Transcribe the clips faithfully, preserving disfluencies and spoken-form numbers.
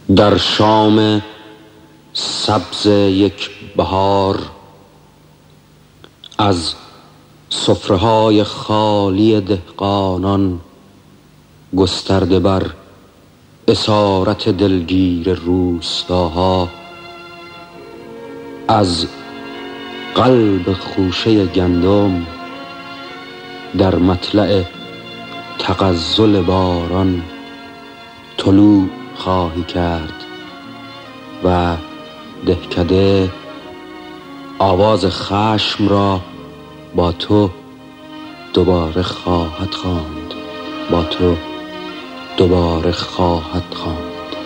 در شام سبز یک بهار، از سفره‌های خالی دهقانان گسترده بر اسارت دلگیر روستاها، از قلب خوشه گندم در مطلع تغزل باران طلوع خواهی کرد و دهکده آواز خشم را با تو دوباره خواهد خواند، با تو دوباره خواهد خواند.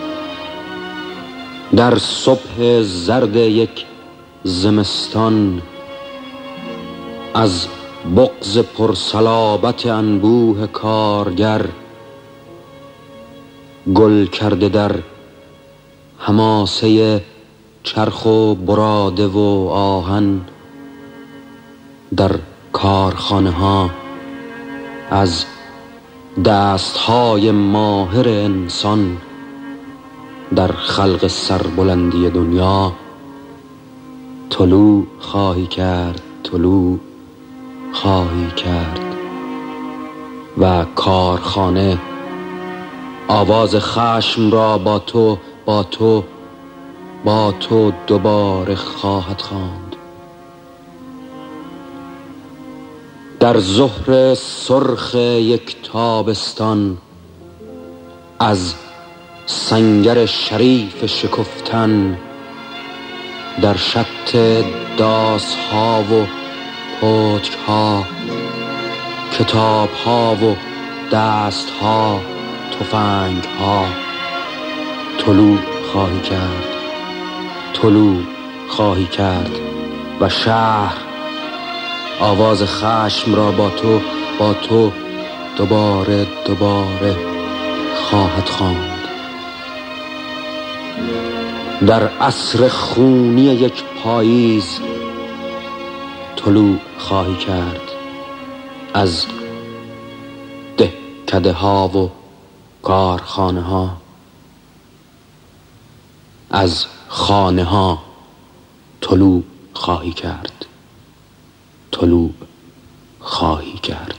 در صبح زرد یک زمستان، از بغض پرصلابت انبوه کارگر گل کرده در حماسه چرخ و براده و آهن، در کارخانه ها از دستهای ماهر انسان در خلق سربلندی دنیا طلوع خواهی کرد، طلوع خواهی کرد و کارخانه آواز خشم را با تو با تو با تو دوباره خواهد خواند. در ظهر سرخ یک تابستان، از سنگر شریف شکفتن در شط داس‌ها و پتک‌ها، کتاب‌ها و دست‌ها، تفنگ‌ها طلوع خواهی کرد، طلوع خواهی کرد و شهر آواز خشم را با تو با تو دوباره دوباره خواهد خواند. در عصر خونی یک پاییز طلوع خواهی کرد از دهکده ها و کارخانه ها، از خانه ها طلوع خواهی کرد، طلوع خواهی کرد.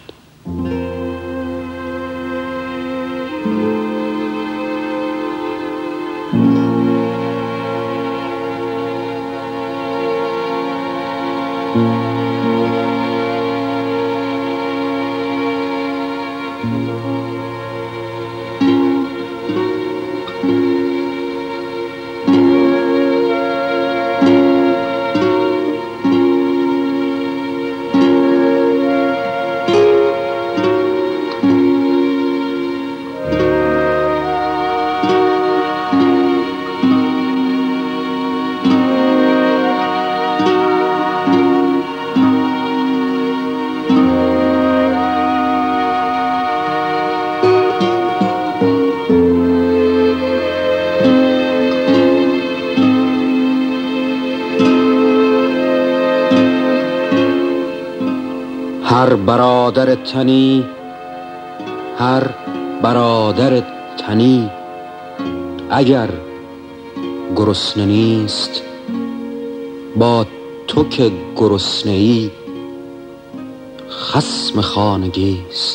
هر برادر تنی، هر برادر تنی اگر گرسنه نیست، با تو که گرسنه ای خصم خانگی است.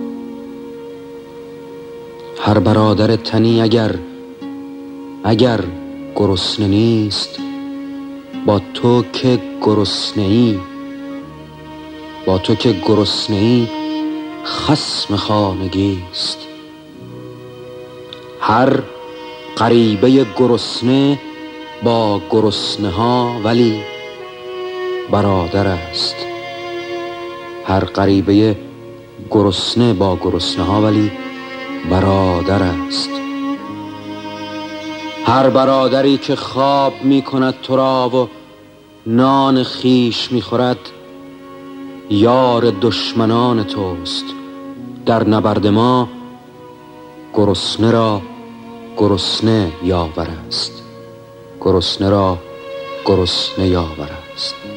هر برادر تنی اگر اگر گرسنه نیست، با تو که گرسنه ای با تو که گرسنه ای خصم خانگی است. هر غریبه گرسنه با گرسنه ها ولی برادر است. هر غریبه گرسنه با گرسنه ها ولی برادر است. هر برادری که خواب می کند تو را و نان خیش می خورد، یار دشمنان توست. در نبرد ما گرسنه را گرسنه یاور است، گرسنه را گرسنه یاور است.